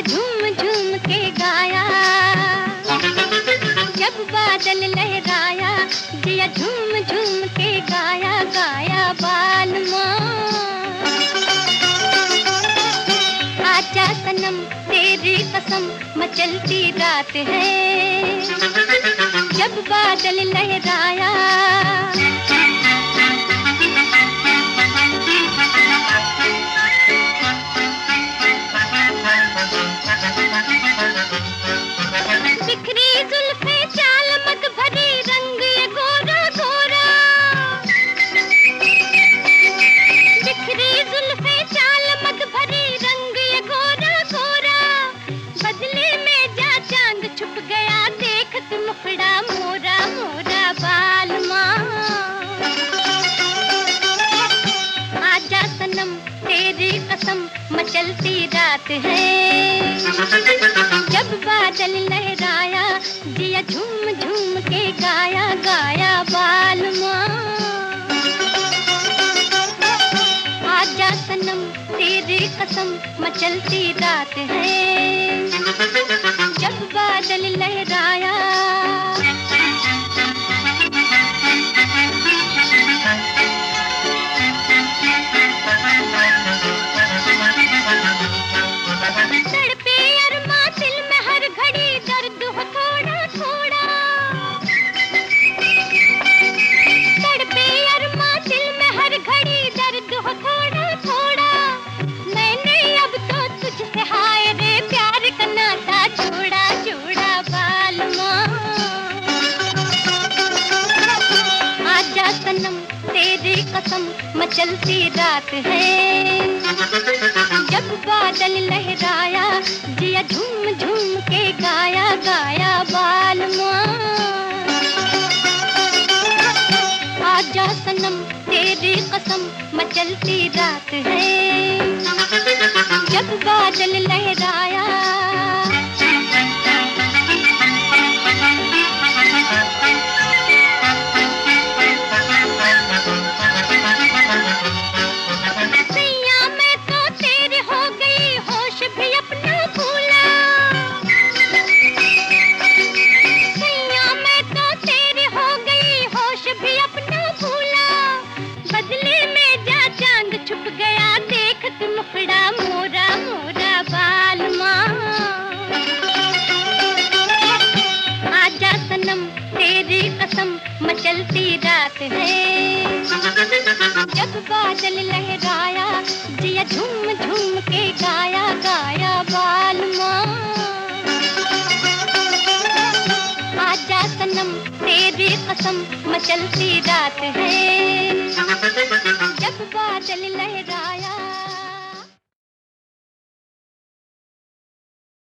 झूम झूम के गाया। जब बादल लहराया जिया झूम झूम के गाया गाया बालमा। आजा सनम तेरी कसम मचलती रात है। जब बादल लहराया बिखरी जुल्फे चाल मत भरी रंग ये गोरा गोरा। बिखरी जुल्फे चाल मत भरी रंग ये गोरा गोरा। बदले में जा चांद छुप गया देख तू मुखड़ा मोरा मोरा बालमा। आजा सनम तेरी कसम मचलती रात है। जब बादल लहराया जिया झूम झूम के गाया गाया बालमा। आजा सनम तेरी कसम मचलती रात है। जब बादल लहराया कसम मचलती रात है। जब बादल लहराया जिया झूम झूम के गाया गाया बालमा। आजा सनम तेरी कसम मचलती रात है। जब बादल लहराया मुखड़ा मोरा मोरा बालमा। आजा सनम तेरी कसम मचलती रात है। जब बादल लहराया जिया झूम झूम के गाया गाया बालमा। आजा सनम तेरी कसम मचलती रात है। जब बादल लहराया